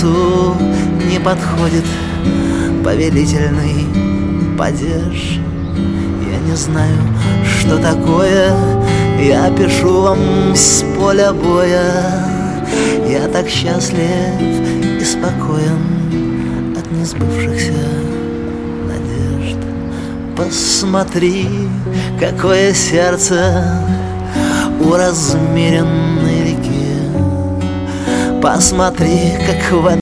Не подходит повелительный падеж. Я не знаю, что такое. Я пишу вам с поля боя. Я так счастлив и спокоен от несбывшихся надежд. Посмотри, какое сердце у размеренной реки. Посмотри, как в